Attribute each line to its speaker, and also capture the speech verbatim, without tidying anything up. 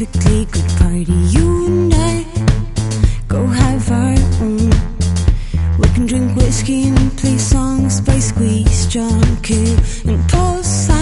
Speaker 1: perfectly good party. You and I go have our own. We can drink whiskey and play songs by Squeeze, John Kay and Paul Simon.